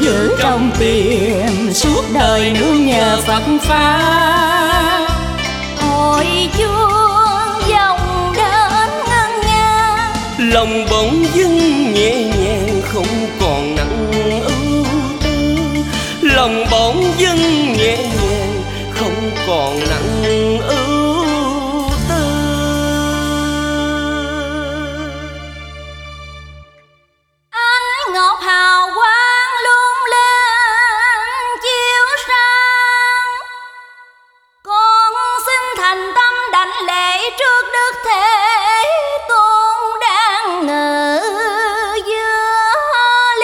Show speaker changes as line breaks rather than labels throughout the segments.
giữ trong tim suốt đời nương nhờ Phật Pháp.
Hồi chuông dòng đến ngân nga,
lòng bỗng dưng nhẹ nhàng không còn nặng ưu tư. Lòng bỗng dưng nhẹ nhàng không còn nặng ưu tư.
ánh ngọc hào quang lung lên chiếu sáng. Con xin thành tâm đảnh lễ trước Đức Thế Tôn đang ngự giữa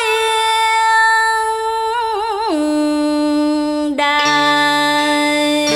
liên đài.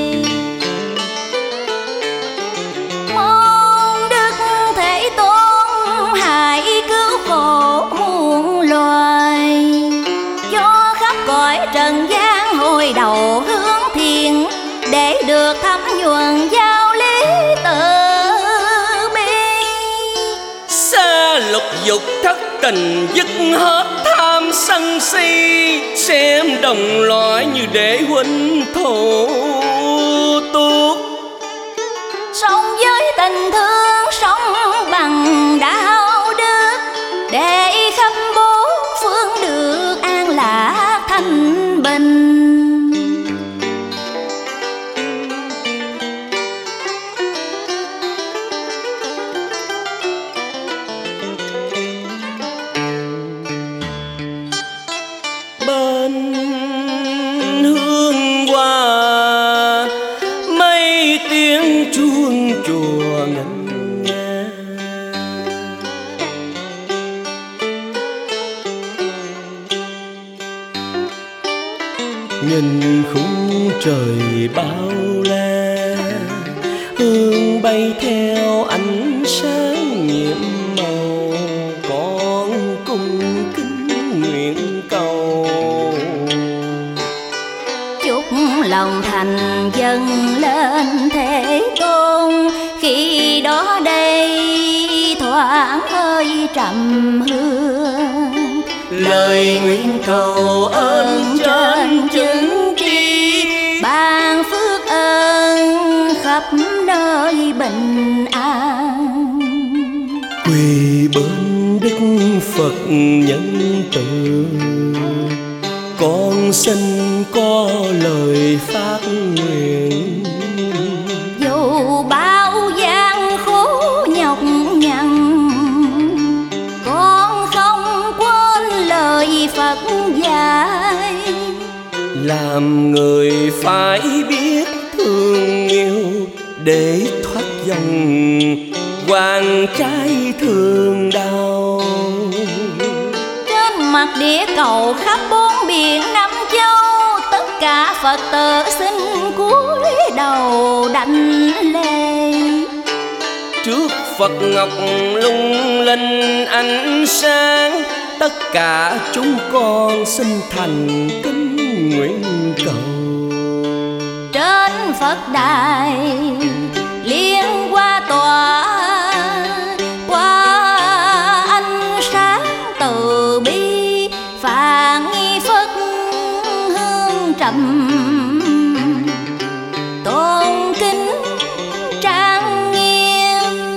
Mong Đức Thế Tôn hãy cứu khổ muôn loài, cho khắp cõi trần gian hồi đầu hướng thiện, để được thấm nhuần giáo lý từ bi.
Xa lục dục thất tình dứt hết tham sân si, xem đồng loại như để huynh thổ tuốt.
Sống với tình thương, sống bằng đạo đức, để khắp bốn phương được an lạc thanh bình.
Bên hương hoa mấy tiếng chuông chùa ngân nga, nhìn khung trời bao la, hương bay theo ánh sáng nhiệm màu. Con cung kính nguyện cầu,
Chúc lòng thành dâng lên Thế Tôn, khi đó đây thoáng hơi trầm hương.
lời nguyện cầu ơn trên chứng tri,
ban phước ơn khắp nơi bình an.
quỳ bên Đức Phật nhân từ, con xin có lời phát nguyện.
Dù bao gian khổ nhọc nhằn, con không quên lời Phật dạy.
Làm người phải biết thương yêu, để thoát dòng hoàng trái thương đau.
Trên mặt địa cầu khắp bốn biển năm châu, tất cả Phật tử xin cúi đầu đảnh lễ.
Trước Phật ngọc lung linh ánh sáng, tất cả chúng con xin thành kính nguyện cầu.
Trên Phật đài liên hoa tỏa, qua ánh sáng từ bi, phạn nghi Phật hương trầm tôn kính trang nghiêm.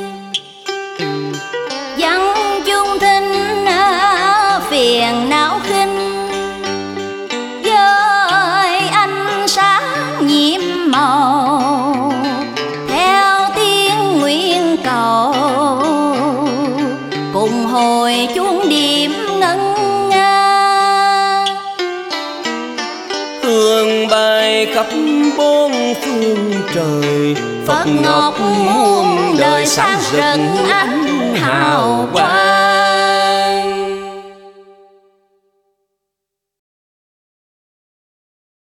Dân chung thinh phiền não khinh, với ánh sáng nhiệm màu, theo tiếng nguyện cầu, cùng hồi chuông điểm ngân nga.
Hương bay khắp bốn phương trời,
Phật ngọc muôn đời sáng rực ánh hào quang.